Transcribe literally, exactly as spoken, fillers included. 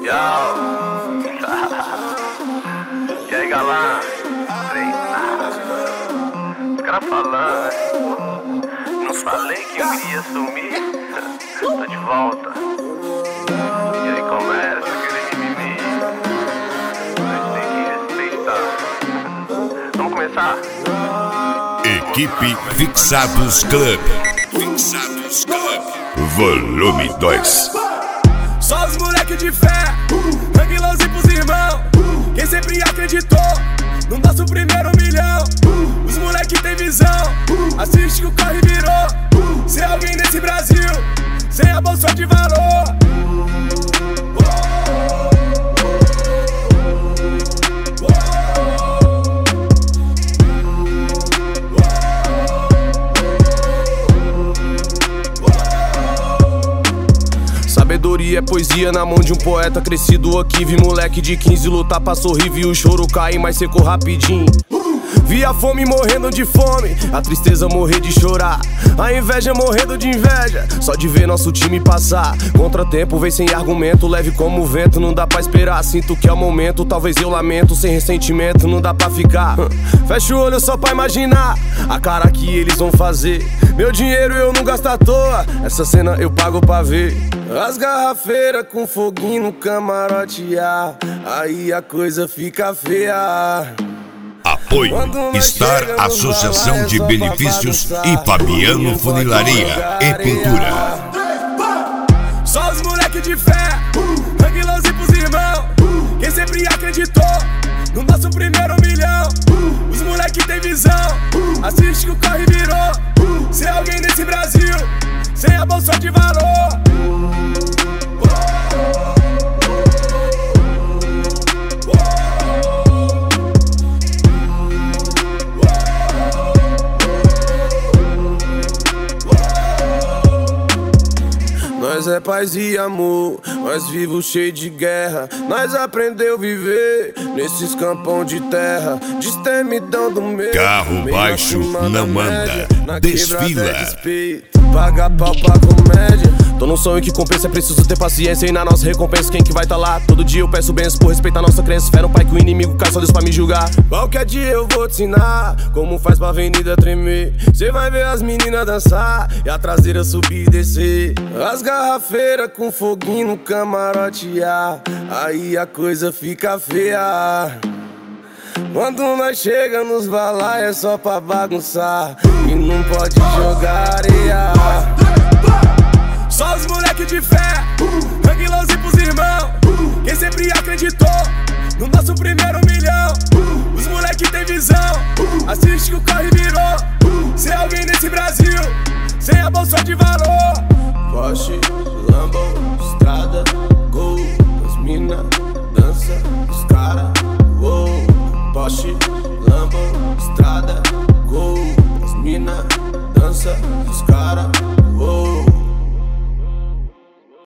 Yo. E aí, galã? Os caras falando. Não falei que eu iria sumir? Tô de volta. E aí começa aquele mimimi. Mas tem que respeitar. Vamos começar? Equipe Fixados Club. Fixados Club. Volume dois. Só os moleque de fé, Ranguilãozinho pros irmãos. Quem sempre acreditou no nosso primeiro milhão. Os moleque tem visão, assiste que o corre virou. Ser alguém nesse Brasil, sem a bolsa de valor. Sabedoria é poesia na mão de um poeta crescido aqui. Vi moleque de quinze lutar pra sorrir, vi o choro cair, mas secou rapidinho. Vi a fome morrendo de fome, a tristeza morrer de chorar, a inveja morrendo de inveja, só de ver nosso time passar. Contratempo vem sem argumento, leve como o vento, não dá pra esperar. Sinto que é o momento, talvez eu lamento, sem ressentimento, não dá pra ficar. Fecha o olho só pra imaginar a cara que eles vão fazer. Meu dinheiro eu não gasto à toa, essa cena eu pago pra ver. As garrafeiras com foguinho no camarote, ah, aí a coisa fica feia. Apoio Star Associação de Benefícios e Fabiano Funilaria e Pintura. Só os moleque de fé, Ranguilãozinho pros irmãos. Quem sempre acreditou no nosso primeiro milhão. Os moleque tem visão, assiste que o corre virou. Ser alguém nesse Brasil, sem a bolsa de valor. Nós é paz e amor, nós vivos cheio de guerra. Nós aprendeu a viver nesses campão de terra. Destemidão do meio. Carro baixo não anda, desfila. Paga pau pra comédia. Tô num sonho que compensa, é preciso ter paciência. E na nossa recompensa quem que vai tá lá? Todo dia eu peço bênçãos por respeitar nossa crença. Fé no pai que o inimigo cai, só Deus pra me julgar. Qualquer dia eu vou te ensinar como faz pra avenida tremer. Cê vai ver as meninas dançar e a traseira subir e descer. As garrafeiras com foguinho no camarote, ah, aí a coisa fica feia. Quando nós chega nos balai é só pra bagunçar e não pode jogar areia. Só os moleque de fé, Ranguilãozinho pros irmãos. Quem sempre acreditou no nosso primeiro milhão. Os moleque tem visão, assiste que o corre virou. Ser alguém nesse Brasil,